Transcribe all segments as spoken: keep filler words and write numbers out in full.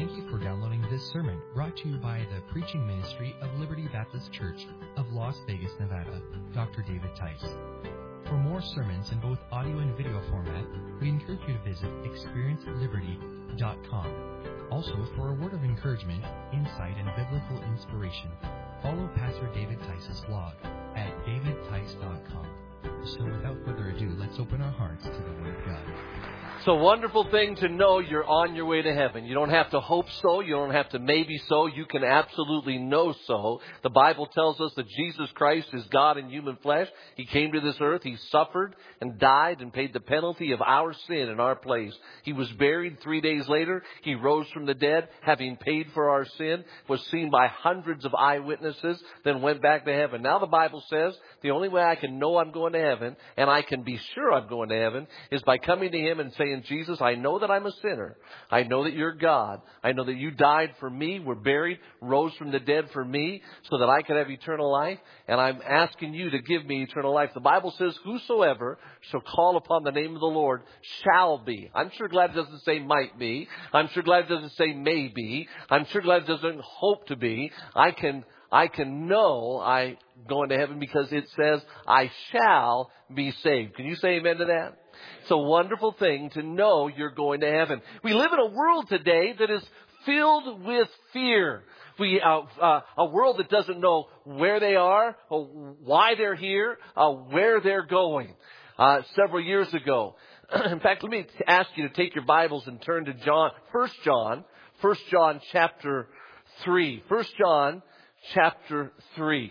Thank you for downloading this sermon brought to you by the preaching ministry of Liberty Baptist Church of Las Vegas, Nevada, Doctor David Tice. For more sermons in both audio and video format, we encourage you to visit experience liberty dot com. Also, for a word of encouragement, insight, and biblical inspiration, follow Pastor David Tice's blog at david tice dot com. So without further ado, let's open our hearts to the Word of God. It's a wonderful thing to know you're on your way to heaven. You don't have to hope so. You don't have to maybe so. You can absolutely know so. The Bible tells us that Jesus Christ is God in human flesh. He came to this earth. He suffered and died and paid the penalty of our sin in our place. He was buried. Three days later, He rose from the dead, having paid for our sin, was seen by hundreds of eyewitnesses, then went back to heaven. Now the Bible says the only way I can know I'm going to heaven, and I can be sure I'm going to heaven, is by coming to Him and saying, Jesus, I know that I'm a sinner. I know that you're God. I know that you died for me, were buried, rose from the dead for me, so that I could have eternal life. And I'm asking you to give me eternal life. The Bible says, whosoever shall call upon the name of the Lord shall be. I'm sure glad it doesn't say might be. I'm sure glad it doesn't say may be. I'm sure glad it doesn't hope to be. I can I can know I'm going to heaven because it says I shall be saved. Can you say amen to that? It's a wonderful thing to know you're going to heaven. We live in a world today that is filled with fear. We uh, uh, a world that doesn't know where they are, or why they're here, uh, where they're going. Uh, several years ago, in fact, let me ask you to take your Bibles and turn to John, First John, First John chapter three. First John chapter three.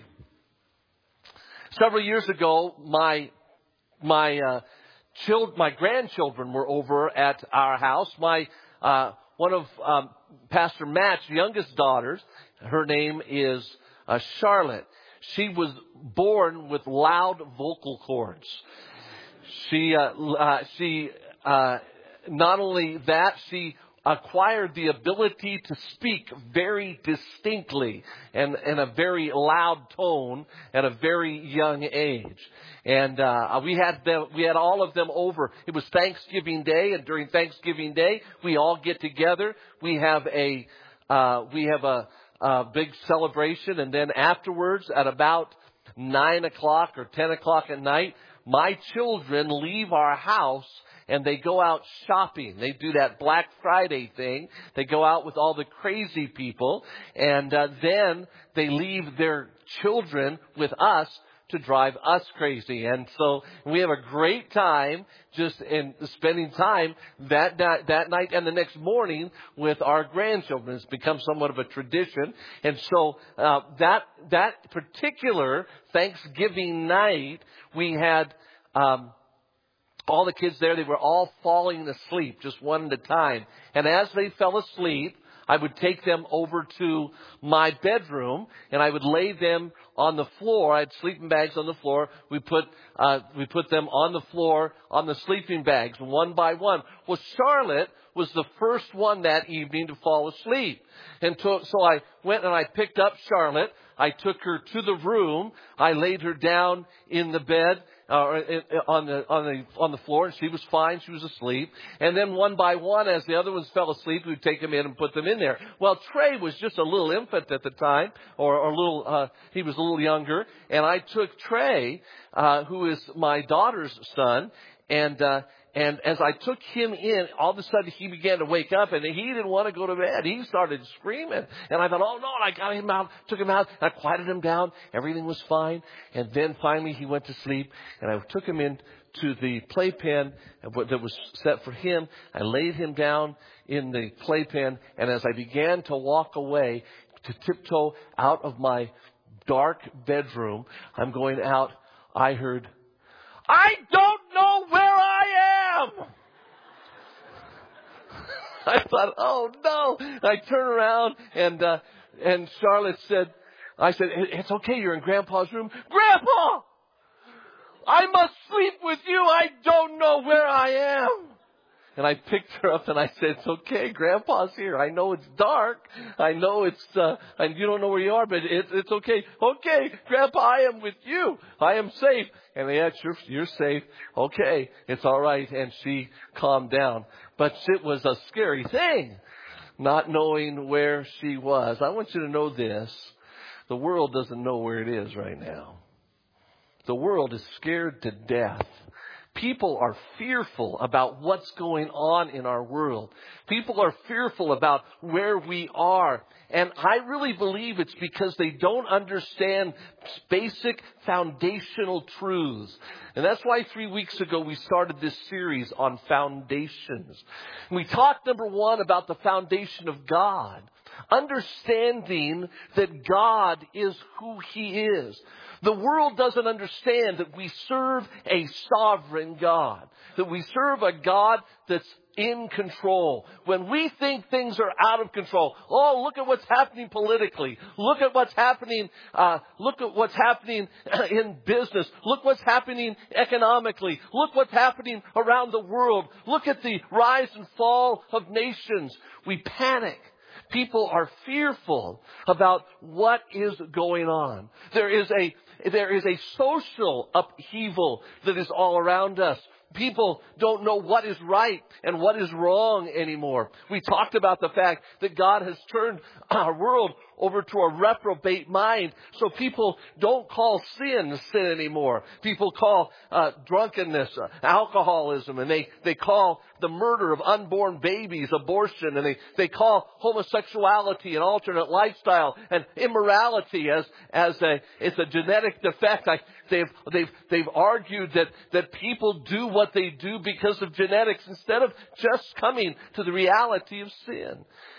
Several years ago, my my. Uh, Children, my grandchildren were over at our house. My uh, one of um, Pastor Matt's youngest daughters, her name is uh, Charlotte. She was born with loud vocal cords. She uh, uh, she uh, not only that, she acquired the ability to speak very distinctly and in a very loud tone at a very young age. And uh, we had them, we had all of them over. It was Thanksgiving Day, and during Thanksgiving Day, we all get together. We have a uh, we have a, a big celebration, and then afterwards, at about nine o'clock or ten o'clock at night, my children leave our house and they go out shopping. They do that Black Friday thing. They go out with all the crazy people, and uh, then they leave their children with us to drive us crazy. And so we have a great time just in spending time that that, that night and the next morning with our grandchildren. It's become somewhat of a tradition. And so uh, that that particular Thanksgiving night, we had um, all the kids there. They were all falling asleep, just one at a time. And as they fell asleep, I would take them over to my bedroom, and I would lay them on the floor. I had sleeping bags on the floor. We put uh, we put them on the floor on the sleeping bags, one by one. Well, Charlotte was the first one that evening to fall asleep. And to, so I went and I picked up Charlotte. I took her to the room. I laid her down in the bed. Uh, on the on the on the floor, and she was fine. She was asleep. And then one by one, as the other ones fell asleep, we'd take them in and put them in there. Well, Trey was just a little infant at the time, or, or a little. Uh, he was a little younger, and I took Trey, uh, who is my daughter's son, and. Uh, And as I took him in, all of a sudden he began to wake up, and he didn't want to go to bed. He started screaming. And I thought, oh, no, and I got him out, took him out, and I quieted him down. Everything was fine. And then finally he went to sleep, and I took him in to the playpen that was set for him. I laid him down in the playpen, and as I began to walk away, to tiptoe out of my dark bedroom, I'm going out, I heard, I don't know where I am. I thought, oh no. I turned around and, uh, and Charlotte said, I said, it's okay. You're in Grandpa's room. Grandpa, I must sleep with you. I don't know where I am. And I picked her up and I said, it's okay. Grandpa's here. I know it's dark. I know it's, uh, and you don't know where you are, but it's, it's okay. Okay, Grandpa, I am with you. I am safe. And they said, you're, you're safe. Okay, it's all right. And she calmed down. But it was a scary thing. not knowing where she was. I want you to know this. The world doesn't know where it is right now. The world is scared to death. People are fearful about what's going on in our world. People are fearful about where we are. And I really believe it's because they don't understand basic foundational truths. And that's why three weeks ago we started this series on foundations. We talked, number one, about the foundation of God. Understanding that God is who He is. The world doesn't understand that we serve a sovereign God, that we serve a God that's in control. When we think things are out of control, oh, look at what's happening politically. Look at what's happening. Uh, look at what's happening in business. Look what's happening economically. Look what's happening around the world. Look at the rise and fall of nations. We panic. People are fearful about what is going on. There is a There is a social upheaval that is all around us. People don't know what is right and what is wrong anymore. We talked about the fact that God has turned our world over to a reprobate mind. So people don't call sin sin anymore. People call uh, drunkenness, uh, alcoholism, and they, they call the murder of unborn babies abortion, and they, they call homosexuality an alternate lifestyle, and immorality as as a it's a genetic defect. I, they've they've they've argued that that people do what they do because of genetics instead of just coming to the reality of sin.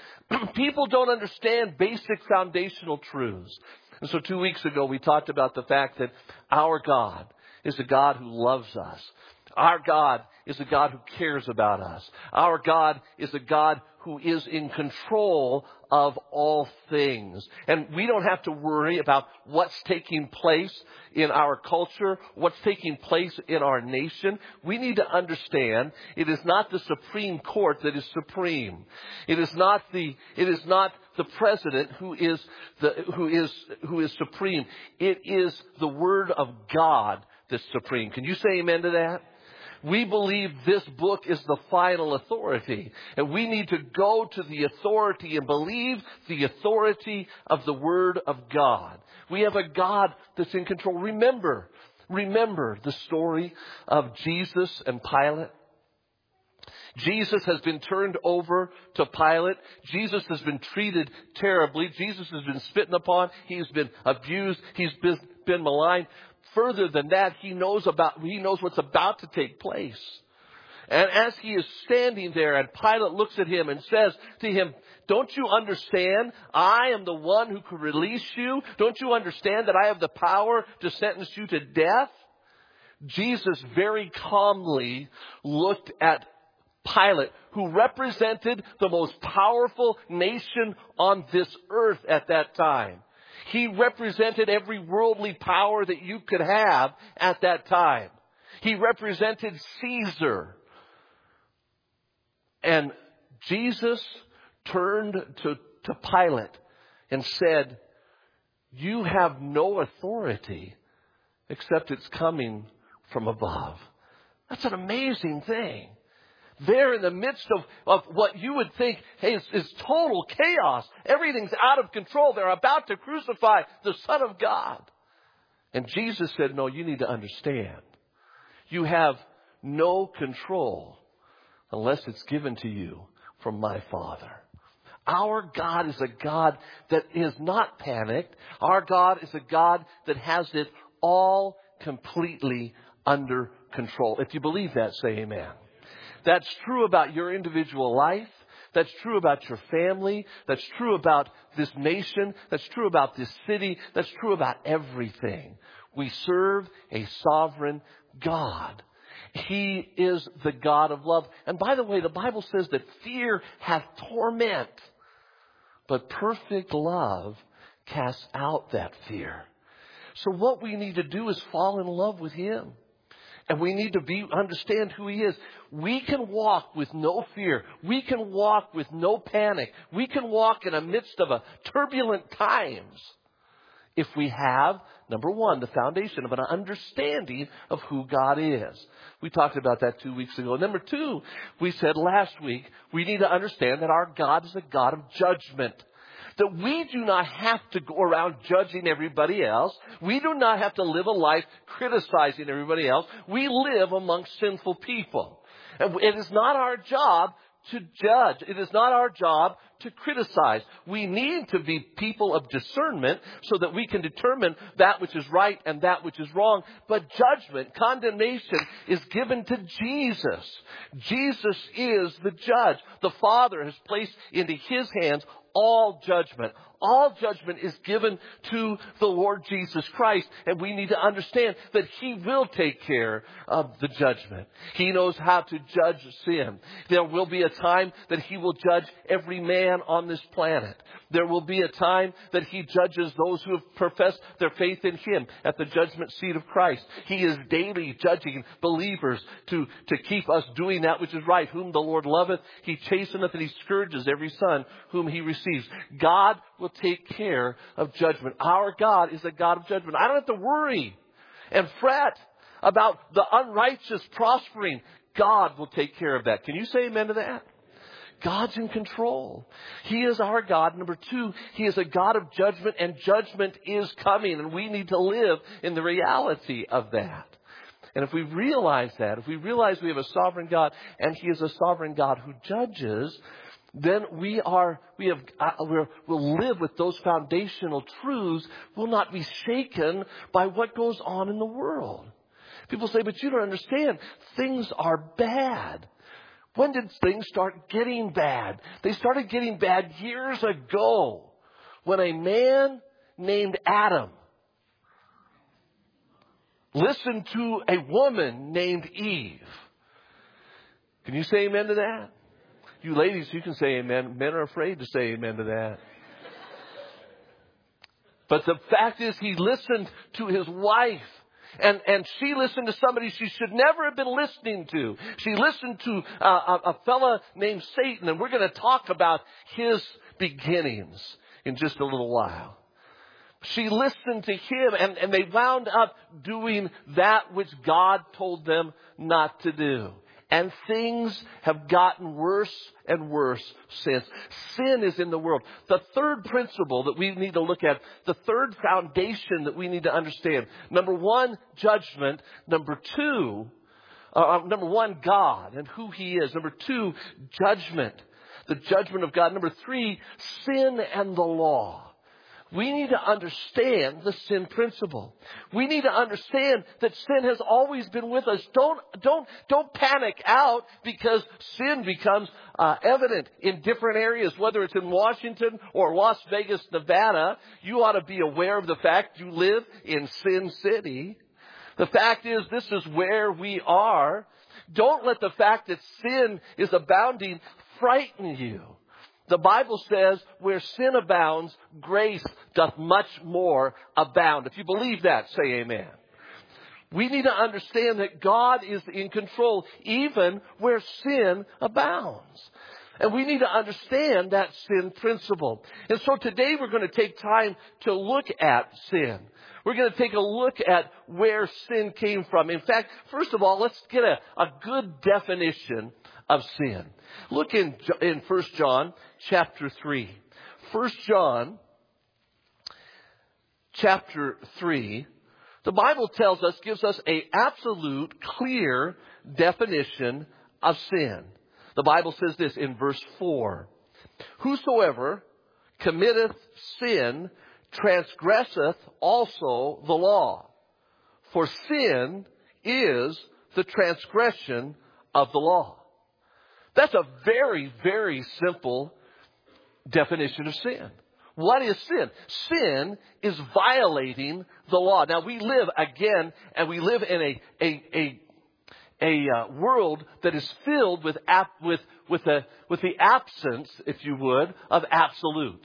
People don't understand basic foundational truths. And so two weeks ago we talked about the fact that our God is a God who loves us. Our God is a God who cares about us. Our God is a God who is in control of all things. And we don't have to worry about what's taking place in our culture, what's taking place in our nation. We need to understand it is not the Supreme Court that is supreme. It is not the it is not the president who is the who is who is supreme. It is the Word of God that's supreme. Can you say amen to that? We believe this book is the final authority. And we need to go to the authority and believe the authority of the Word of God. We have a God that's in control. Remember, remember the story of Jesus and Pilate. Jesus has been turned over to Pilate. Jesus has been treated terribly. Jesus has been spitting upon. He's been abused. He's been, been maligned. Further than that, he knows about, he knows what's about to take place. And as he is standing there and Pilate looks at him and says to him, don't you understand? I am the one who could release you. Don't you understand that I have the power to sentence you to death? Jesus very calmly looked at Pilate, who represented the most powerful nation on this earth at that time. He represented every worldly power that you could have at that time. He represented Caesar. And Jesus turned to, to Pilate and said, you have no authority except it's coming from above. That's an amazing thing. There in the midst of, of what you would think, hey, is, is total chaos. Everything's out of control. They're about to crucify the Son of God. And Jesus said, no, you need to understand. You have no control unless it's given to you from my Father. Our God is a God that is not panicked. Our God is a God that has it all completely under control. If you believe that, say amen. That's true about your individual life. That's true about your family. That's true about this nation. That's true about this city. That's true about everything. We serve a sovereign God. He is the God of love. And by the way, the Bible says that fear hath torment, but perfect love casts out that fear. So what we need to do is fall in love with Him. And we need to be understand who He is. We can walk with no fear. We can walk with no panic. We can walk in the midst of a turbulent times if we have, number one, the foundation of an understanding of who God is. We talked about that two weeks ago. Number two, we said last week, we need to understand that our God is a God of judgment. That we do not have to go around judging everybody else. We do not have to live a life criticizing everybody else. We live among sinful people. And it is not our job to judge. It is not our job to criticize. We need to be people of discernment so that we can determine that which is right and that which is wrong. But judgment, condemnation is given to Jesus. Jesus is the judge. The Father has placed into His hands all judgment. All judgment is given to the Lord Jesus Christ, and we need to understand that He will take care of the judgment. He knows how to judge sin. There will be a time that He will judge every man on this planet. There will be a time that He judges those who have professed their faith in Him at the judgment seat of Christ. He is daily judging believers to, to keep us doing that which is right. Whom the Lord loveth, He chasteneth, and He scourges every son whom He receives. God will take care of judgment. Our God is a God of judgment. I don't have to worry and fret about the unrighteous prospering. God will take care of that. Can you say amen to that? God's in control. He is our God. Number two, He is a God of judgment, and judgment is coming, and we need to live in the reality of that. And if we realize that, if we realize we have a sovereign God, and He is a sovereign God who judges, then we are, we have, uh, we're, we'll live with those foundational truths. We'll not be shaken by what goes on in the world. People say, but you don't understand. Things are bad. When did things start getting bad? They started getting bad years ago when a man named Adam listened to a woman named Eve. Can you say amen to that? You ladies, you can say amen. Men are afraid to say amen to that. But the fact is, he listened to his wife. And, and she listened to somebody she should never have been listening to. She listened to uh, a, a fella named Satan. And we're going to talk about his beginnings in just a little while. She listened to him, and, and they wound up doing that which God told them not to do. And things have gotten worse and worse since. Sin is in the world. The third principle that we need to look at, the third foundation that we need to understand. Number one, judgment. Number two, uh, number one, God and who He is. Number two, judgment. The judgment of God. Number three, sin and the law. We need to understand the sin principle. We need to understand that sin has always been with us. Don't, don't, don't panic out because sin becomes uh, evident in different areas, whether it's in Washington or Las Vegas, Nevada. You ought to be aware of the fact you live in Sin City. The fact is, this is where we are. Don't let the fact that sin is abounding frighten you. The Bible says, where sin abounds, grace doth much more abound. If you believe that, say amen. We need to understand that God is in control even where sin abounds. And we need to understand that sin principle. And so today we're going to take time to look at sin. We're going to take a look at where sin came from. In fact, first of all, let's get a, a good definition of sin. Look in, in First John chapter three. First John chapter three. The Bible tells us, gives us an absolute clear definition of sin. The Bible says this in verse four. Whosoever committeth sin transgresseth also the law. For sin is the transgression of the law. That's a very, very simple definition of sin. What is sin? Sin is violating the law. Now, we live, again, and we live in a a a, a uh, world that is filled with ap- with with a with the absence, if you would, of absolutes.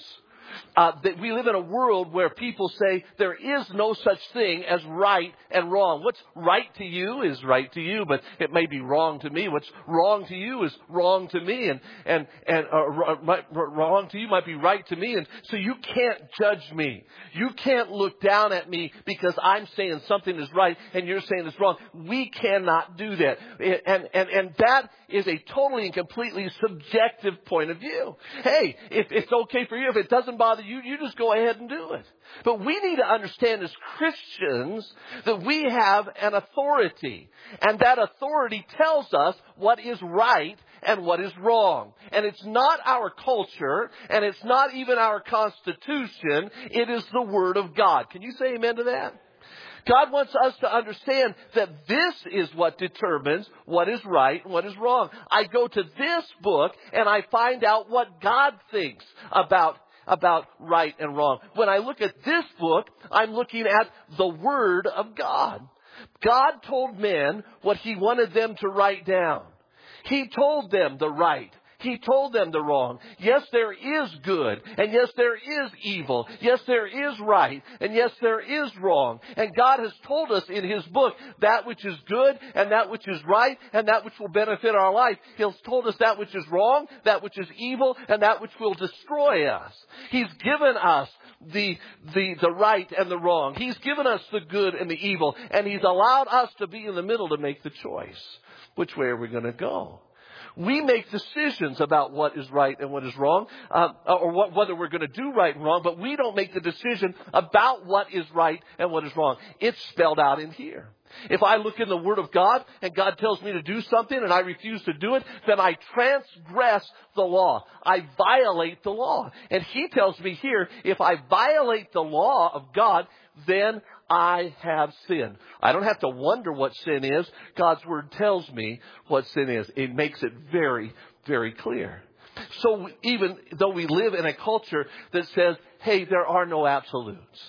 Uh, that we live in a world where people say there is no such thing as right and wrong. What's right to you is right to you, but it may be wrong to me. What's wrong to you is wrong to me, and and and uh, wrong to you might be right to me. And so you can't judge me. You can't look down at me because I'm saying something is right and you're saying it's wrong. We cannot do that, and and and that is a totally and completely subjective point of view. Hey, if it's okay for you, if it doesn't bother you, you just go ahead and do it. But we need to understand as Christians that we have an authority. And that authority tells us what is right and what is wrong. And it's not our culture, and it's not even our Constitution. It is the Word of God. Can you say amen to that? God wants us to understand that this is what determines what is right and what is wrong. I go to this book and I find out what God thinks about about right and wrong. When I look at this book, I'm looking at the Word of God. God told men what He wanted them to write down. He told them the right. He told them the wrong. Yes, there is good. And yes, there is evil. Yes, there is right. And yes, there is wrong. And God has told us in His book that which is good and that which is right and that which will benefit our life. He's told us that which is wrong, that which is evil, and that which will destroy us. He's given us the, the, the right and the wrong. He's given us the good and the evil. And He's allowed us to be in the middle to make the choice. Which way are we going to go? We make decisions about what is right and what is wrong, uh, or what, whether we're going to do right and wrong, but we don't make the decision about what is right and what is wrong. It's spelled out in here. If I look in the Word of God and God tells me to do something and I refuse to do it, then I transgress the law. I violate the law. And He tells me here, if I violate the law of God, then I have sinned. I don't have to wonder what sin is. God's Word tells me what sin is. It makes it very, very clear. So even though we live in a culture that says, hey, there are no absolutes.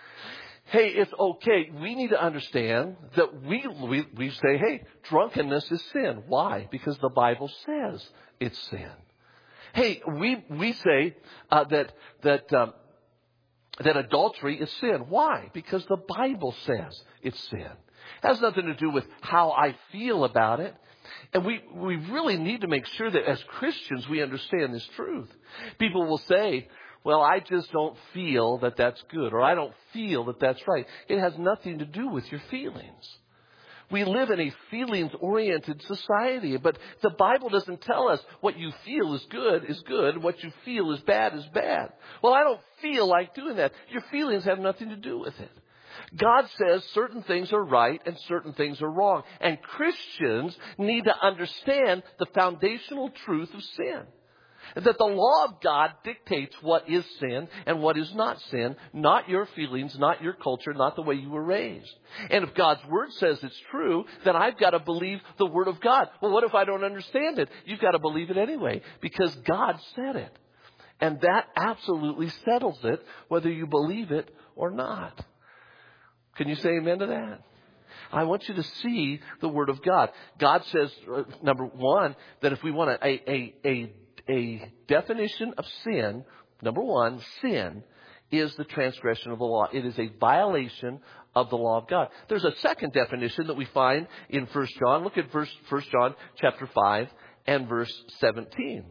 Hey, it's okay. We need to understand that we, we, we say, hey, drunkenness is sin. Why? Because the Bible says it's sin. Hey, we, we say uh, that, that, um, that adultery is sin. Why? Because the Bible says it's sin. It has nothing to do with how I feel about it. And we, we really need to make sure that as Christians we understand this truth. People will say, well, I just don't feel that that's good, or I don't feel that that's right. It has nothing to do with your feelings. We live in a feelings-oriented society, but the Bible doesn't tell us what you feel is good is good, what you feel is bad is bad. Well, I don't feel like doing that. Your feelings have nothing to do with it. God says certain things are right and certain things are wrong. And Christians need to understand the foundational truth of sin. That the law of God dictates what is sin and what is not sin, not your feelings, not your culture, not the way you were raised. And if God's Word says it's true, then I've got to believe the Word of God. Well, what if I don't understand it? You've got to believe it anyway, because God said it. And that absolutely settles it, whether you believe it or not. Can you say amen to that? I want you to see the Word of God. God says, uh, number one, that if we want a, a, a, a definition of sin, number one, sin is the transgression of the law. It is a violation of the law of God. There's a second definition that we find in First John. Look at verse, First John chapter five and verse seventeen.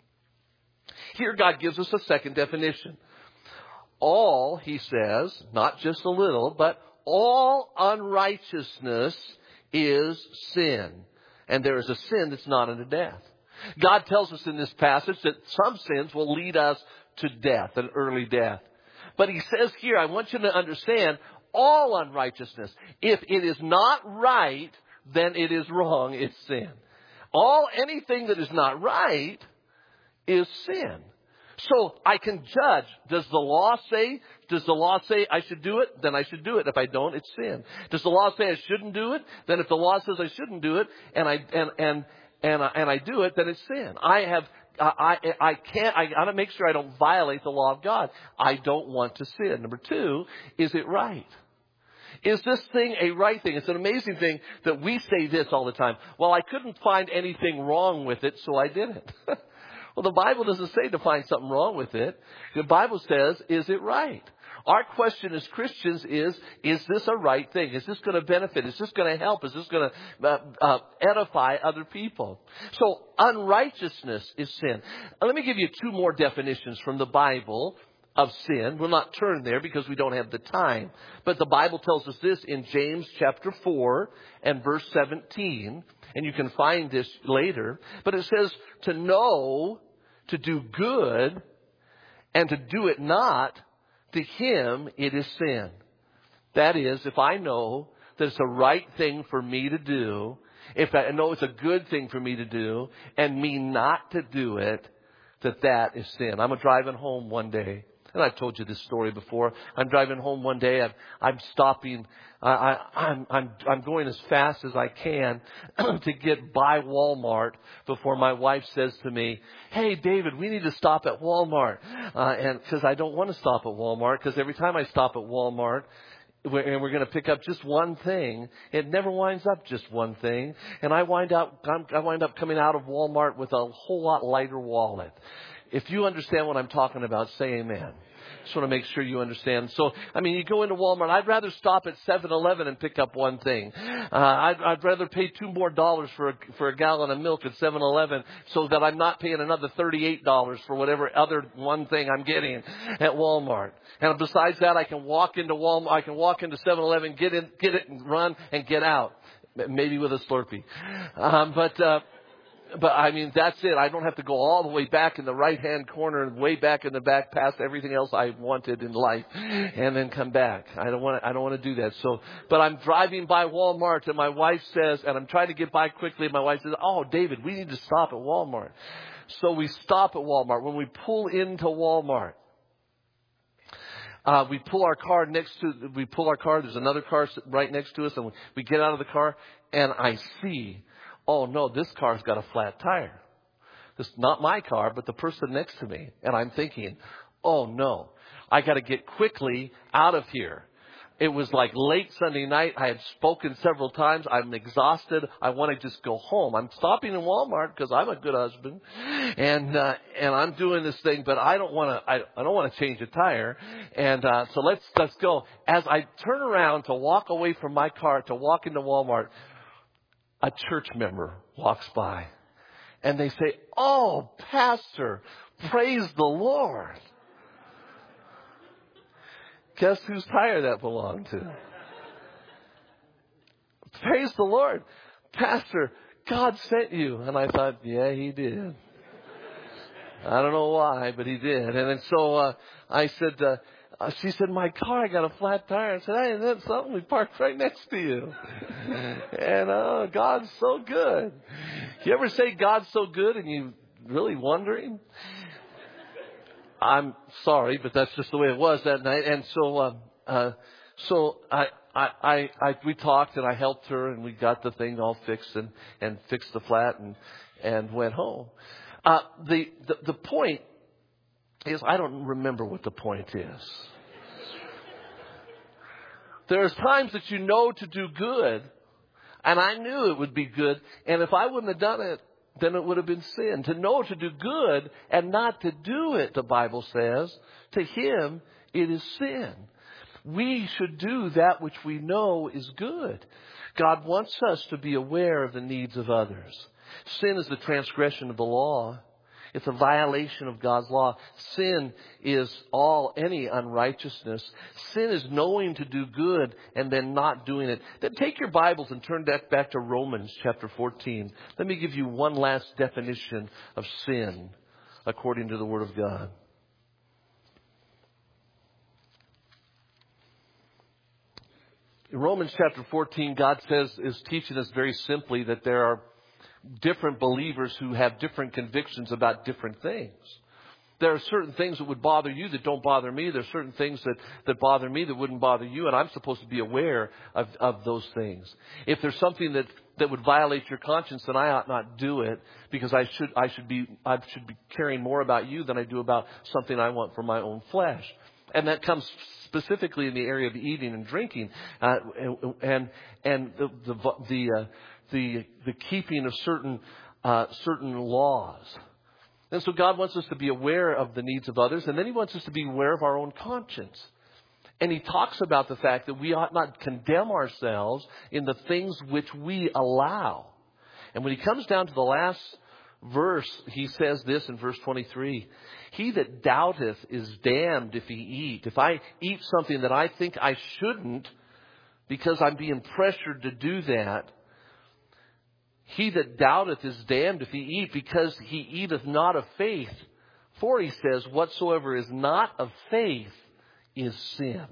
Here God gives us a second definition. All, he says, not just a little, but all unrighteousness is sin. And there is a sin that's not unto death. God tells us in this passage that some sins will lead us to death, an early death. But he says here, I want you to understand, all unrighteousness. If it is not right, then it is wrong. It's sin. All, anything that is not right is sin. So I can judge. Does the law say, does the law say I should do it? Then I should do it. If I don't, it's sin. Does the law say I shouldn't do it? Then if the law says I shouldn't do it and I, and, and, and, and I do it, then it's sin. I have, I, I, I can't, I gotta make sure I don't violate the law of God. I don't want to sin. Number two, is it right? Is this thing a right thing? It's an amazing thing that we say this all the time. Well, I couldn't find anything wrong with it, so I did it. Well, the Bible doesn't say to find something wrong with it. The Bible says, is it right? Our question as Christians is, is this a right thing? Is this going to benefit? Is this going to help? Is this going to uh, uh, edify other people? So unrighteousness is sin. Uh, let me give you two more definitions from the Bible of sin. We'll not turn there because we don't have the time. But the Bible tells us this in James chapter four and verse seventeen. And you can find this later. But it says to know, to do good, and to do it not, to him it is sin. That is, if I know that it's a right thing for me to do, if I know it's a good thing for me to do, and me not to do it, that that is sin. I'm driving home one day. And I've told you this story before. I'm driving home one day. I'm, I'm stopping. I, I, I'm, I'm, I'm going as fast as I can to get by Walmart before my wife says to me, "Hey, David, we need to stop at Walmart." Uh, and because I don't want to stop at Walmart, because every time I stop at Walmart, we're, and we're going to pick up just one thing, it never winds up just one thing. And I wind up, I wind up coming out of Walmart with a whole lot lighter wallet. If you understand what I'm talking about, say amen. Just want to make sure you understand. So, I mean, you go into Walmart. I'd rather stop at seven eleven and pick up one thing. Uh, I'd, I'd rather pay two more dollars for a, for a gallon of milk at seven eleven so that I'm not paying another thirty-eight dollars for whatever other one thing I'm getting at Walmart. And besides that, I can walk into Walmart. I can walk into seven eleven, get in, get it, and run and get out, maybe with a Slurpee. Um, but. Uh, But, I mean, that's it. I don't have to go all the way back in the right-hand corner and way back in the back past everything else I wanted in life and then come back. I don't want to, I don't want to do that. So, but I'm driving by Walmart and my wife says, and I'm trying to get by quickly, and my wife says, "Oh, David, we need to stop at Walmart." So we stop at Walmart. When we pull into Walmart, Uh, we pull our car next to, we pull our car, there's another car right next to us, and we, we get out of the car, and I see, oh no, this car's got a flat tire. This is not my car, but the person next to me. And I'm thinking, oh no, I got to get quickly out of here. It was like late Sunday night. I had spoken several times. I'm exhausted. I want to just go home. I'm stopping in Walmart because I'm a good husband, and uh, and I'm doing this thing. But I don't want to. I, I don't want to change a tire. And uh, so let's let's go. As I turn around to walk away from my car to walk into Walmart, a church member walks by, and they say, "Oh, Pastor, praise the Lord." Guess whose tire that belonged to? Praise the Lord. Pastor, God sent you. And I thought, yeah, he did. I don't know why, but he did. And then so uh, I said, uh, she said, "My car, I got a flat tire." I said, "Hey, that's something. We parked right next to you." And uh, God's so good. You ever say God's so good and you really wondering? I'm sorry, but that's just the way it was that night. And so, uh, uh, so I, I, I, I, we talked and I helped her and we got the thing all fixed and, and fixed the flat and, and went home. Uh, the, the, the point is, I don't remember what the point is. There's times that you know to do good, and I knew it would be good. And if I wouldn't have done it, then it would have been sin. To know to do good and not to do it, the Bible says, to him it is sin. We should do that which we know is good. God wants us to be aware of the needs of others. Sin is the transgression of the law. It's a violation of God's law. Sin is all, any unrighteousness. Sin is knowing to do good and then not doing it. Then take your Bibles and turn that back to Romans chapter fourteen. Let me give you one last definition of sin according to the Word of God. In Romans chapter fourteen, God says, is teaching us very simply that there are different believers who have different convictions about different things. There are certain things that would bother you that don't bother me. There are certain things that, that bother me that wouldn't bother you, and I'm supposed to be aware of, of those things. If there's something that, that would violate your conscience, then I ought not do it, because I should I should be I should be caring more about you than I do about something I want for my own flesh. And that comes specifically in the area of eating and drinking, uh, and and the the the, uh, the the keeping of certain uh, certain laws. And so God wants us to be aware of the needs of others, and then he wants us to be aware of our own conscience. And he talks about the fact that we ought not condemn ourselves in the things which we allow. And when he comes down to the last verse, he says this in verse twenty-three. He that doubteth is damned if he eat. If I eat something that I think I shouldn't because I'm being pressured to do that, he that doubteth is damned if he eat, because he eateth not of faith. For he says, whatsoever is not of faith is sin.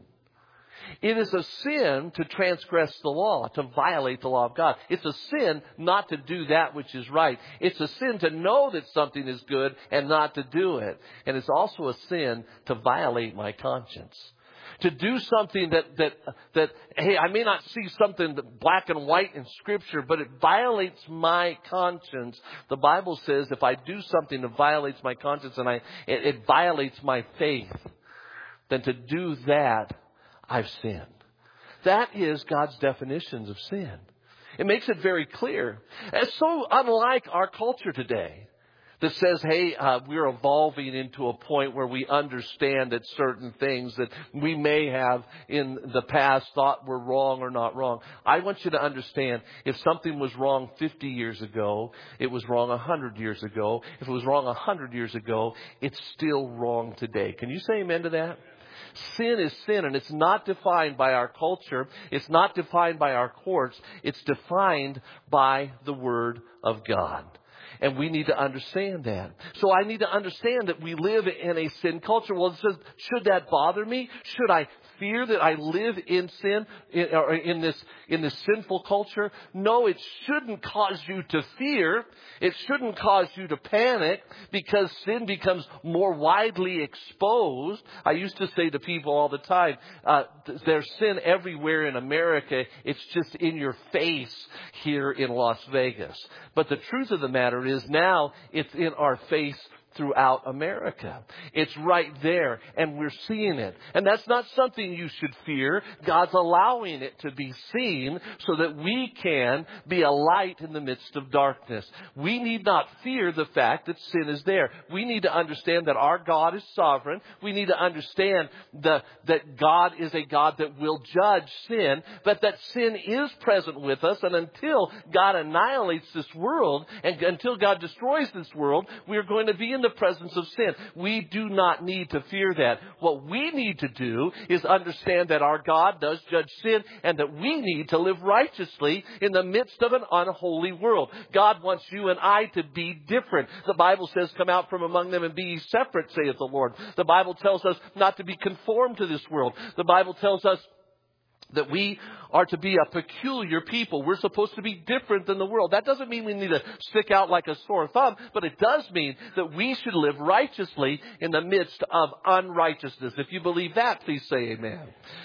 It is a sin to transgress the law, to violate the law of God. It's a sin not to do that which is right. It's a sin to know that something is good and not to do it. And it's also a sin to violate my conscience. To do something that, that, that, hey, I may not see something black and white in Scripture, but it violates my conscience. The Bible says if I do something that violates my conscience and I, it, it violates my faith, then to do that, I've sinned. That is God's definitions of sin. It makes it very clear. It's so unlike our culture today that says, hey, uh, we're evolving into a point where we understand that certain things that we may have in the past thought were wrong or not wrong. I want you to understand, if something was wrong fifty years ago, it was wrong one hundred years ago. If it was wrong one hundred years ago, it's still wrong today. Can you say amen to that? Sin is sin, and it's not defined by our culture. It's not defined by our courts. It's defined by the Word of God. And we need to understand that. So I need to understand that we live in a sin culture. Well, it says, should that bother me? Should I fear that I live in sin, in, or in this, in this sinful culture? No, it shouldn't cause you to fear. It shouldn't cause you to panic, because sin becomes more widely exposed. I used to say to people all the time, uh, there's sin everywhere in America. It's just in your face here in Las Vegas. But the truth of the matter is now it's in our face throughout America. It's right there, and we're seeing it. And that's not something you should fear. God's allowing it to be seen so that we can be a light in the midst of darkness. We need not fear the fact that sin is there. We need to understand that our God is sovereign. We need to understand the, that God is a God that will judge sin, but that sin is present with us. And until God annihilates this world, and until God destroys this world, we are going to be in the presence of sin. We do not need to fear that. What we need to do is understand that our God does judge sin, and that we need to live righteously in the midst of an unholy world. God wants you and I to be different. The Bible says, come out from among them and be ye separate, saith the Lord. The Bible tells us not to be conformed to this world. The Bible tells us that we are to be a peculiar people. We're supposed to be different than the world. That doesn't mean we need to stick out like a sore thumb, but it does mean that we should live righteously in the midst of unrighteousness. If you believe that, please say amen.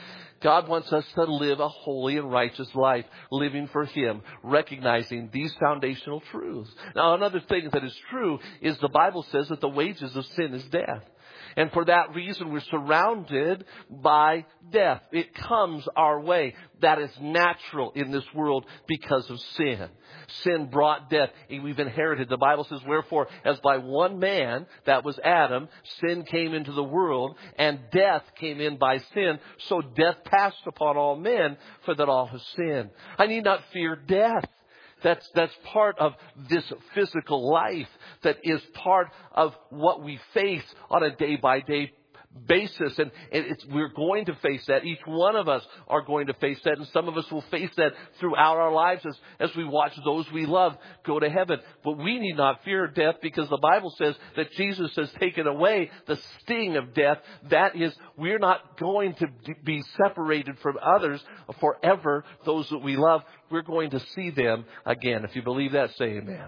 God wants us to live a holy and righteous life, living for Him, recognizing these foundational truths. Now, another thing that is true is the Bible says that the wages of sin is death. And for that reason, we're surrounded by death. It comes our way. That is natural in this world because of sin. Sin brought death. We've inherited. The Bible says, wherefore, as by one man, that was Adam, sin came into the world, and death came in by sin. So death passed upon all men, for that all have sinned. I need not fear death. That's, that's part of this physical life. That is part of what we face on a day-by-day basis. And it's, we're going to face that. Each one of us are going to face that. And some of us will face that throughout our lives as, as we watch those we love go to heaven. But we need not fear death, because the Bible says that Jesus has taken away the sting of death. That is, we're not going to be separated from others forever. Those that we love, we're going to see them again. If you believe that, say amen.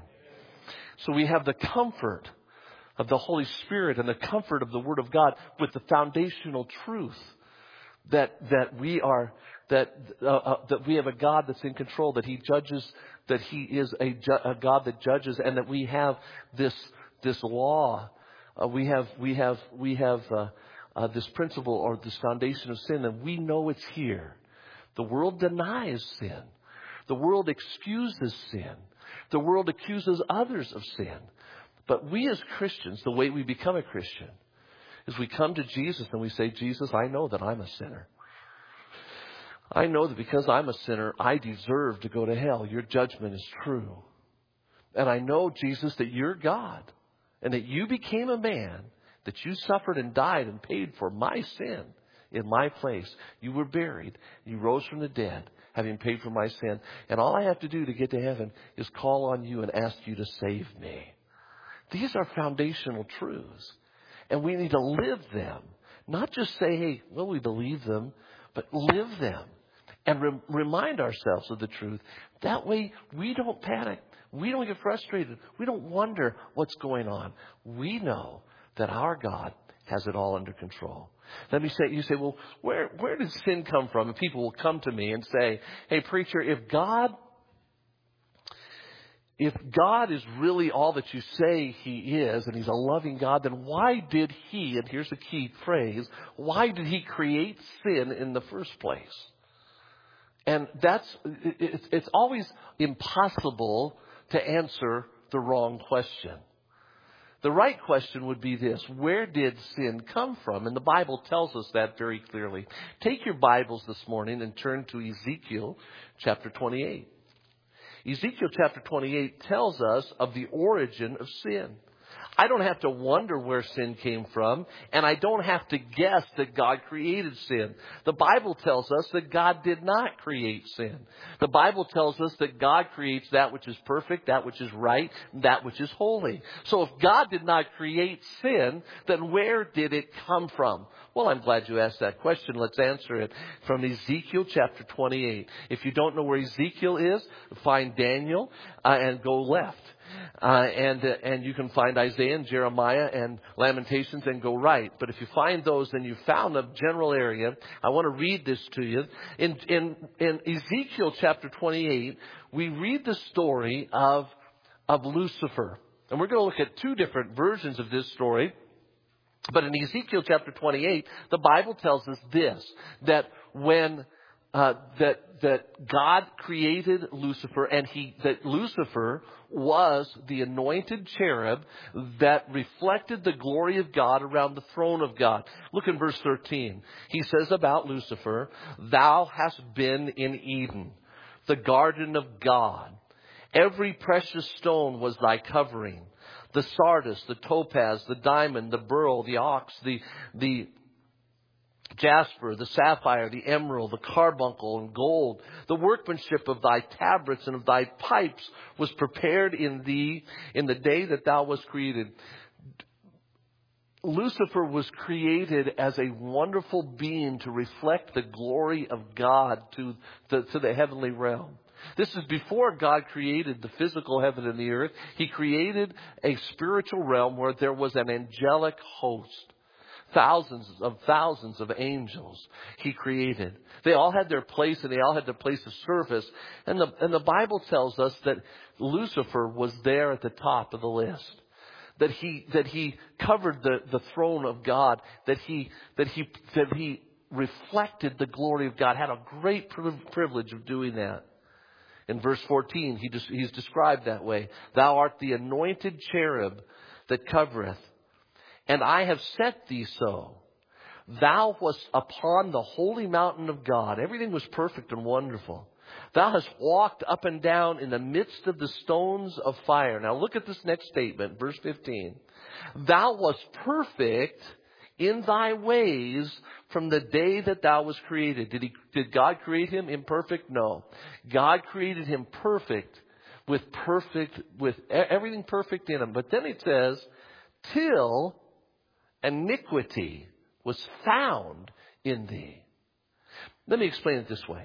So we have the comfort of the Holy Spirit and the comfort of the Word of God with the foundational truth that that we are that uh, uh, that we have a God that's in control, that He judges, that He is a, ju- a God that judges, and that we have this this law, uh, we have we have we have uh, uh, this principle or this foundation of sin, and we know it's here. The world denies sin. The world excuses sin. The world accuses others of sin. But we as Christians, the way we become a Christian is we come to Jesus and we say, Jesus, I know that I'm a sinner. I know that because I'm a sinner, I deserve to go to hell. Your judgment is true. And I know, Jesus, that you're God and that you became a man, that you suffered and died and paid for my sin in my place. You were buried. You rose from the dead, having paid for my sin. And all I have to do to get to heaven is call on you and ask you to save me. These are foundational truths. And we need to live them. Not just say, hey, well, we believe them, but live them. And re- remind ourselves of the truth. That way we don't panic. We don't get frustrated. We don't wonder what's going on. We know that our God has it all under control. Let me say, you say, well, where, where did sin come from? And people will come to me and say, hey, preacher, if God, if God is really all that you say he is, and he's a loving God, then why did he, and here's the key phrase, why did he create sin in the first place? And that's, it's always impossible to answer the wrong question. The right question would be this: where did sin come from? And the Bible tells us that very clearly. Take your Bibles this morning and turn to Ezekiel chapter twenty-eight. Ezekiel chapter twenty-eight tells us of the origin of sin. I don't have to wonder where sin came from, and I don't have to guess that God created sin. The Bible tells us that God did not create sin. The Bible tells us that God creates that which is perfect, that which is right, that which is holy. So if God did not create sin, then where did it come from? Well, I'm glad you asked that question. Let's answer it from Ezekiel chapter twenty-eight. If you don't know where Ezekiel is, find Daniel uh, and go left. Uh, and uh, and you can find Isaiah and Jeremiah and Lamentations and go right. But if you find those, then you found a general area. I want to read this to you. In in in Ezekiel chapter twenty-eight, we read the story of of Lucifer, and we're going to look at two different versions of this story. But in Ezekiel chapter twenty-eight, the Bible tells us this: that when Uh, that that God created Lucifer, and he that Lucifer was the anointed cherub that reflected the glory of God around the throne of God. Look in verse thirteen. He says about Lucifer, "Thou hast been in Eden, the garden of God. Every precious stone was thy covering: the sardius, the topaz, the diamond, the beryl, the onyx, the the jasper, the sapphire, the emerald, the carbuncle, and gold. The workmanship of thy tabrets and of thy pipes was prepared in thee in the day that thou wast created." Lucifer was created as a wonderful being to reflect the glory of God to the, to the heavenly realm. This is before God created the physical heaven and the earth. He created a spiritual realm where there was an angelic host. Thousands of thousands of angels he created. They all had their place, and they all had their place of service. And the, and the Bible tells us that Lucifer was there at the top of the list. That he, that he covered the, the throne of God. That he, that he, that he reflected the glory of God. Had a great privilege of doing that. In verse fourteen, he just, he's described that way. "Thou art the anointed cherub that covereth. And I have set thee so. Thou wast upon the holy mountain of God." Everything was perfect and wonderful. "Thou hast walked up and down in the midst of the stones of fire." Now look at this next statement, verse fifteen. "Thou wast perfect in thy ways from the day that thou was created." Did he, did God create him imperfect? No. God created him perfect, with perfect, with everything perfect in him. But then it says, "till iniquity was found in thee." Let me explain it this way.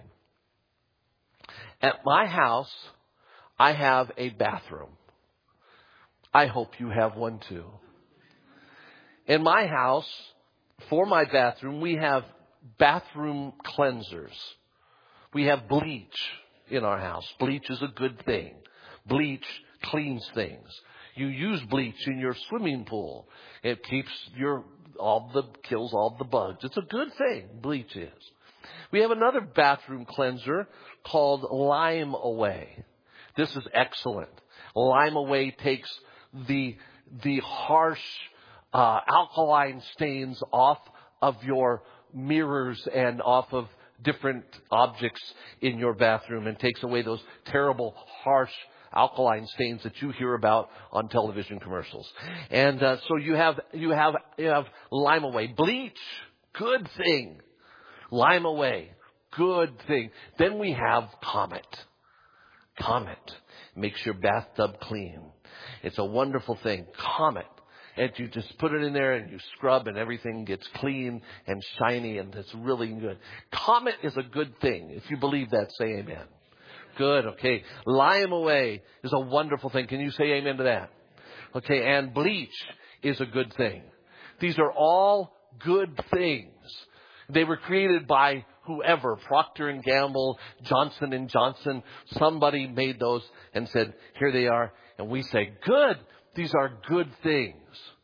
At my house, I have a bathroom. I hope you have one too. In my house, for my bathroom, we have bathroom cleansers. We have bleach in our house. Bleach is a good thing. Bleach cleans things. You use bleach in your swimming pool. It keeps your, all the, kills all the bugs. It's a good thing, bleach is. We have another bathroom cleanser called Lime Away. This is excellent. Lime Away takes the, the harsh uh, alkaline stains off of your mirrors and off of different objects in your bathroom and takes away those terrible, harsh alkaline stains that you hear about on television commercials. And uh, so you have you have you have Lime Away. Bleach, good thing. Lime Away, good thing. Then we have Comet. Comet makes your bathtub clean. It's a wonderful thing. Comet. And you just put it in there and you scrub and everything gets clean and shiny and it's really good. Comet is a good thing. If you believe that, say amen. Good, okay. Lime Away is a wonderful thing. Can you say amen to that? Okay, and bleach is a good thing. These are all good things. They were created by whoever, Procter and Gamble, Johnson and Johnson. Somebody made those and said, here they are. And we say, good. These are good things.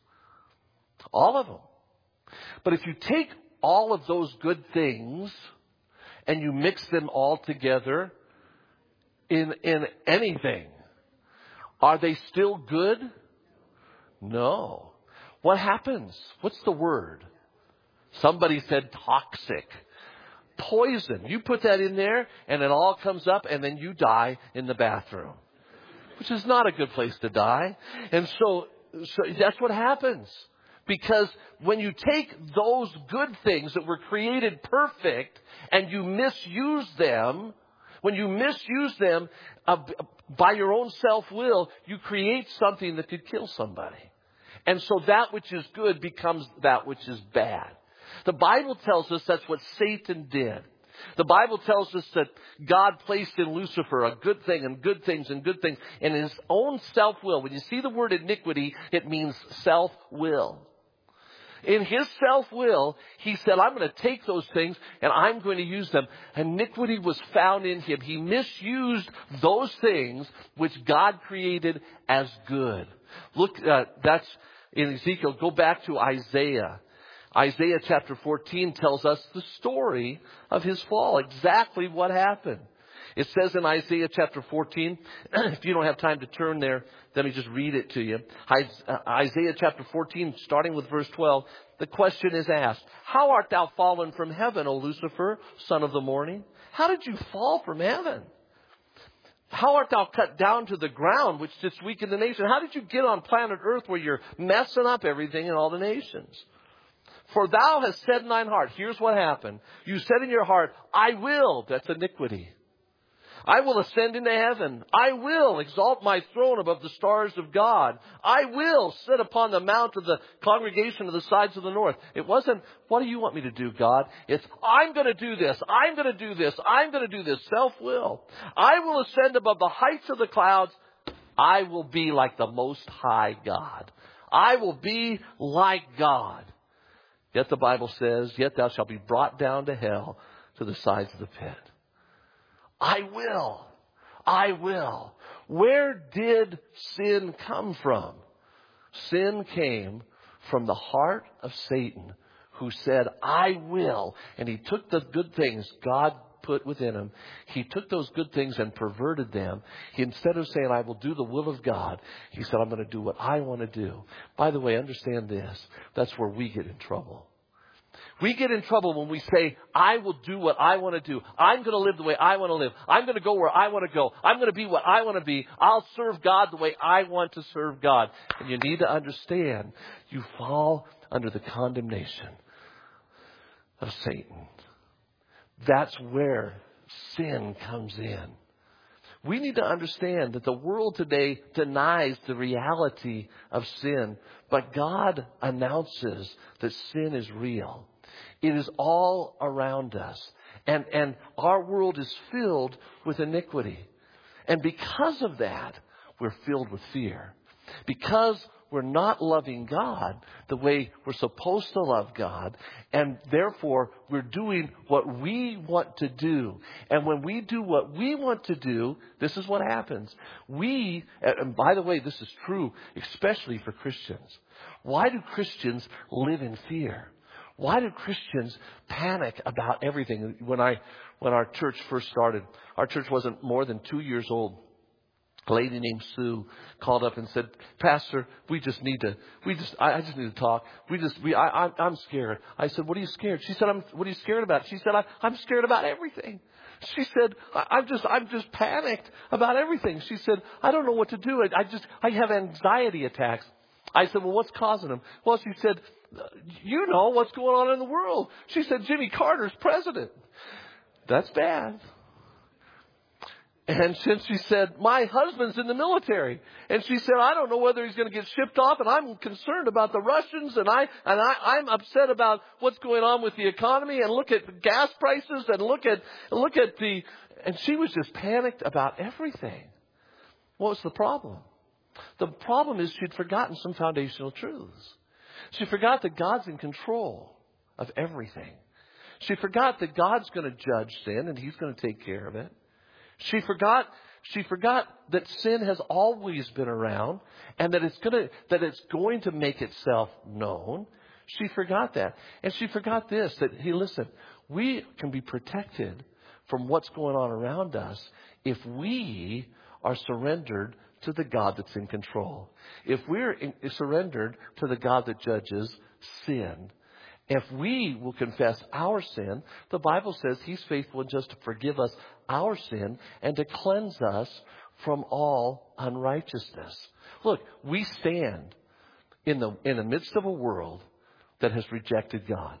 All of them. But if you take all of those good things and you mix them all together in, in anything, are they still good? No. What happens? What's the word? Somebody said toxic. Poison. You put that in there and it all comes up and then you die in the bathroom. Which is not a good place to die. And so, so that's what happens. Because when you take those good things that were created perfect and you misuse them, when you misuse them uh, by your own self-will, you create something that could kill somebody. And so that which is good becomes that which is bad. The Bible tells us that's what Satan did. The Bible tells us that God placed in Lucifer a good thing and good things and good things in his own self-will. When you see the word iniquity, it means self-will. In his self-will, he said, I'm going to take those things and I'm going to use them. Iniquity was found in him. He misused those things which God created as good. Look, uh, that's in Ezekiel. Go back to Isaiah. Isaiah chapter fourteen tells us the story of his fall, exactly what happened. It says in Isaiah chapter fourteen, if you don't have time to turn there, let me just read it to you. Isaiah chapter fourteen, starting with verse twelve, the question is asked, how art thou fallen from heaven, O Lucifer, son of the morning? How did you fall from heaven? How art thou cut down to the ground, which didst weaken the nation? How did you get on planet earth where you're messing up everything in all the nations? For thou hast said in thine heart, here's what happened. You said in your heart, I will, that's iniquity. I will ascend into heaven. I will exalt my throne above the stars of God. I will sit upon the mount of the congregation of the sides of the north. It wasn't, what do you want me to do, God? It's, I'm going to do this. I'm going to do this. I'm going to do this. Self-will. I will ascend above the heights of the clouds. I will be like the Most High God. I will be like God. Yet the Bible says, yet thou shalt be brought down to hell, to the sides of the pit. I will. I will. Where did sin come from? Sin came from the heart of Satan, who said, I will. And he took the good things God put within him. He took those good things and perverted them. He, instead of saying, I will do the will of God, he said, I'm going to do what I want to do. By the way, understand this. That's where we get in trouble. We get in trouble when we say, I will do what I want to do. I'm going to live the way I want to live. I'm going to go where I want to go. I'm going to be what I want to be. I'll serve God the way I want to serve God. And you need to understand, you fall under the condemnation of Satan. That's where sin comes in. We need to understand that the world today denies the reality of sin, but God announces that sin is real. It is all around us. And, and our world is filled with iniquity. And because of that, we're filled with fear. Because we're not loving God the way we're supposed to love God. And therefore, we're doing what we want to do. And when we do what we want to do, this is what happens. We, and by the way, this is true, especially for Christians. Why do Christians live in fear? Why do Christians panic about everything? When I, when our church first started, our church wasn't more than two years old. A lady named Sue called up and said, Pastor, we just need to, we just, I, I just need to talk. We just, we, I, I'm, I'm scared. I said, what are you scared? She said, I'm, what are you scared about? She said, I, I'm scared about everything. She said, I, I'm just, I'm just panicked about everything. She said, I don't know what to do. I, I just, I have anxiety attacks. I said, well, what's causing them? Well, she said, you know what's going on in the world. She said, Jimmy Carter's president. That's bad. And since she said, my husband's in the military. And she said, I don't know whether he's going to get shipped off. And I'm concerned about the Russians. And, I, and I, I'm upset about what's going on with the economy. And look at gas prices. And look at, look at the... And she was just panicked about everything. What was the problem? The problem is she'd forgotten some foundational truths. She forgot that God's in control of everything. She forgot that God's going to judge sin and He's going to take care of it. She forgot, she forgot that sin has always been around and that it's going to, that it's going to make itself known. She forgot that. And she forgot this, that, hey, listen, we can be protected from what's going on around us if we are surrendered to the God that's in control. If we're in, surrendered to the God that judges sin. If we will confess our sin, the Bible says He's faithful and just to forgive us our sin and to cleanse us from all unrighteousness. Look, we stand in the, in the midst of a world that has rejected God.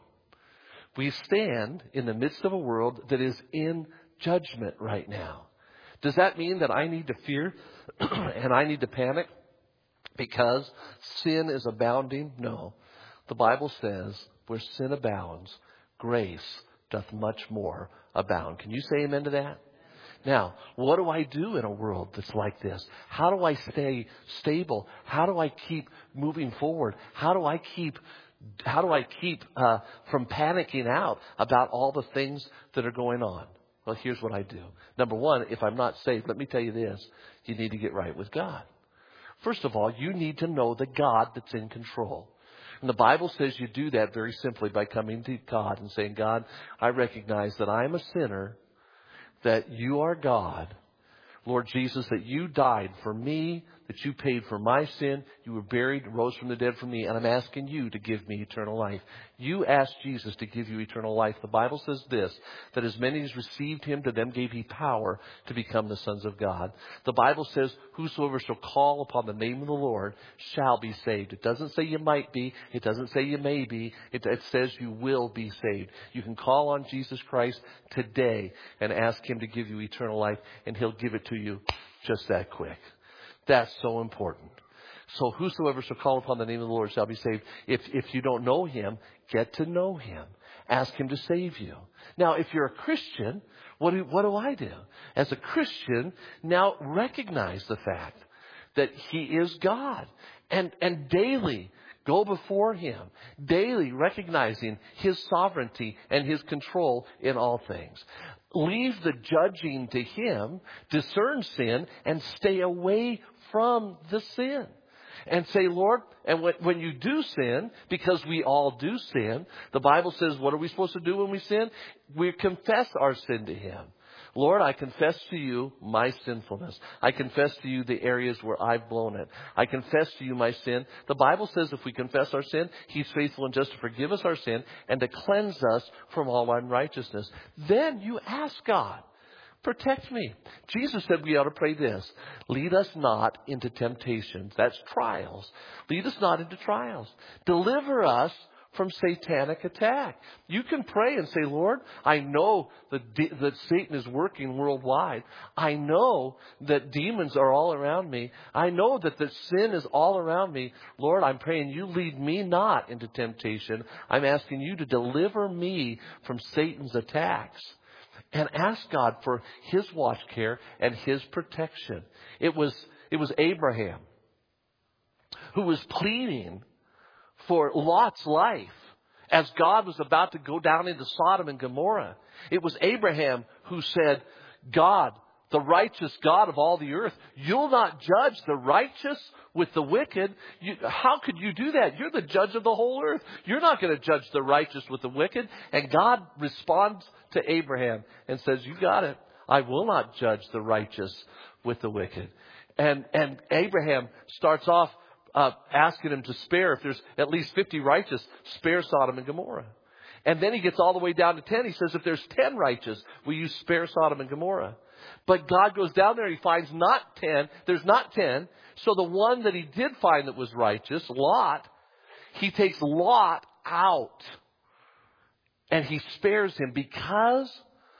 We stand in the midst of a world that is in judgment right now. Does that mean that I need to fear and I need to panic because sin is abounding? No. The Bible says, where sin abounds, grace doth much more abound. Can you say amen to that? Now, what do I do in a world that's like this? How do I stay stable? How do I keep moving forward? How do I keep, how do I keep uh, from panicking out about all the things that are going on? Well, here's what I do. Number one, if I'm not saved, let me tell you this. You need to get right with God. First of all, you need to know the God that's in control. And the Bible says you do that very simply by coming to God and saying, God, I recognize that I am a sinner, that you are God. Lord Jesus, that you died for me, that you paid for my sin, you were buried, rose from the dead for me, and I'm asking you to give me eternal life. You asked Jesus to give you eternal life. The Bible says this, that as many as received Him, to them gave He power to become the sons of God. The Bible says, whosoever shall call upon the name of the Lord shall be saved. It doesn't say you might be. It doesn't say you may be. It, it says you will be saved. You can call on Jesus Christ today and ask Him to give you eternal life, and He'll give it to you just that quick. That's so important. So whosoever shall call upon the name of the Lord shall be saved. If, if you don't know Him, get to know Him. Ask Him to save you. Now, if you're a Christian, what do, what do I do? As a Christian, now recognize the fact that He is God. And, and daily go before Him. Daily recognizing His sovereignty and His control in all things. Leave the judging to Him, discern sin, and stay away from the sin. And say, Lord, and when, when you do sin, because we all do sin, the Bible says, what are we supposed to do when we sin? We confess our sin to Him. Lord, I confess to you my sinfulness. I confess to you the areas where I've blown it. I confess to you my sin. The Bible says if we confess our sin, He's faithful and just to forgive us our sin and to cleanse us from all unrighteousness. Then you ask God, protect me. Jesus said we ought to pray this. Lead us not into temptations. That's trials. Lead us not into trials. Deliver us from satanic attack. You can pray and say, Lord, I know that, de- that Satan is working worldwide. I know that demons are all around me. I know that the sin is all around me. Lord, I'm praying you lead me not into temptation. I'm asking you to deliver me from Satan's attacks. And ask God for His watch care and His protection. It was, it was Abraham who was pleading for Lot's life as God was about to go down into Sodom and Gomorrah. It was Abraham who said, God, the righteous God of all the earth, you'll not judge the righteous with the wicked. You, how could you do that? You're the judge of the whole earth. You're not going to judge the righteous with the wicked. And God responds to Abraham and says, you got it. I will not judge the righteous with the wicked. And, and Abraham starts off uh, asking him to spare, if there's at least fifty righteous, spare Sodom and Gomorrah. And then he gets all the way down to ten. He says, if there's ten righteous, will you spare Sodom and Gomorrah? But God goes down there. He finds not ten. There's not ten. So the one that he did find that was righteous, Lot, he takes Lot out. And he spares him because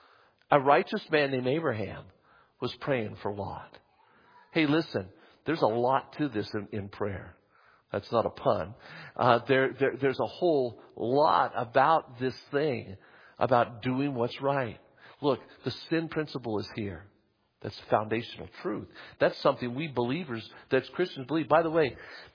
a righteous man named Abraham was praying for Lot. Hey, listen, there's a lot to this in, in prayer. That's not a pun. Uh, there, there, there's a whole lot about this thing, about doing what's right. Look, the sin principle is here. That's foundational truth. That's something we believers, that's Christians believe. By the way,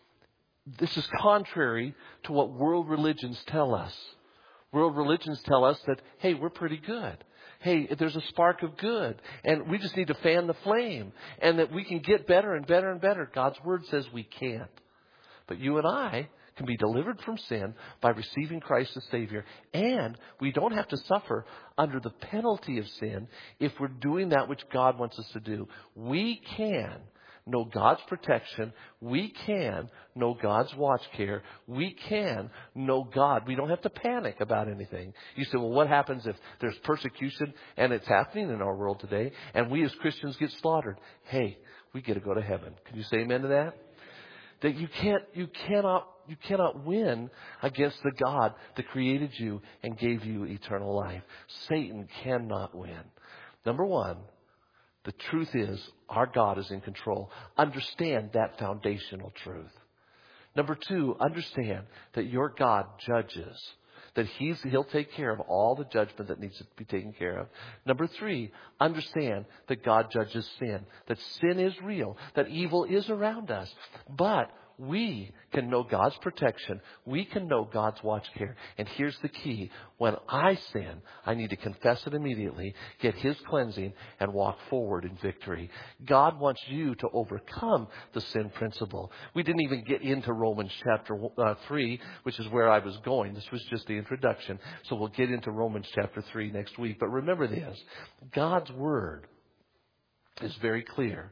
this is contrary to what world religions tell us. World religions tell us that, hey, we're pretty good. Hey, there's a spark of good. And we just need to fan the flame. And that we can get better and better and better. God's Word says we can't. But you and I can be delivered from sin by receiving Christ as Savior. And we don't have to suffer under the penalty of sin if we're doing that which God wants us to do. We can know God's protection. We can know God's watch care. We can know God. We don't have to panic about anything. You say, well, what happens if there's persecution and it's happening in our world today and we as Christians get slaughtered? Hey, we get to go to heaven. Can you say amen to that? That you can't, you cannot, you cannot win against the God that created you and gave you eternal life. Satan cannot win. Number one, the truth is our God is in control. Understand that foundational truth. Number two, understand that your God judges. That he's, he'll take care of all the judgment that needs to be taken care of. Number three, understand that God judges sin. That sin is real. That evil is around us. But we can know God's protection. We can know God's watch care. And here's the key. When I sin, I need to confess it immediately, get His cleansing, and walk forward in victory. God wants you to overcome the sin principle. We didn't even get into Romans chapter uh, three, which is where I was going. This was just the introduction. So we'll get into Romans chapter three next week. But remember this. God's Word is very clear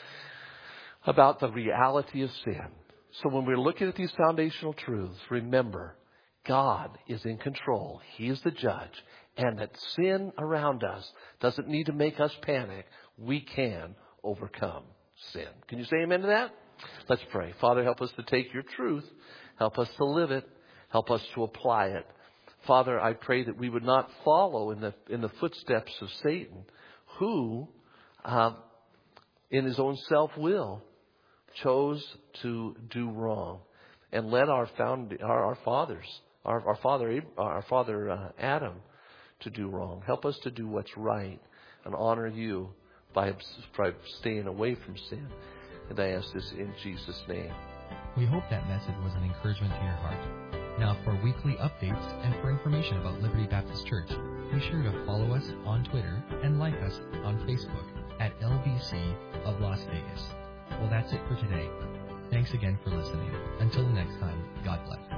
about the reality of sin. So when we're looking at these foundational truths, remember, God is in control. He is the judge. And that sin around us doesn't need to make us panic. We can overcome sin. Can you say amen to that? Let's pray. Father, help us to take your truth. Help us to live it. Help us to apply it. Father, I pray that we would not follow in the in the footsteps of Satan, who, uh, in his own self-will, chose to do wrong, and led our found our, our fathers, our, our father, our father uh, Adam, to do wrong. Help us to do what's right and honor you by, by staying away from sin. And I ask this in Jesus' name. We hope that message was an encouragement to your heart. Now, for weekly updates and for information about Liberty Baptist Church, be sure to follow us on Twitter and like us on Facebook at L B C of Las Vegas. Well, that's it for today. Thanks again for listening. Until next time, God bless.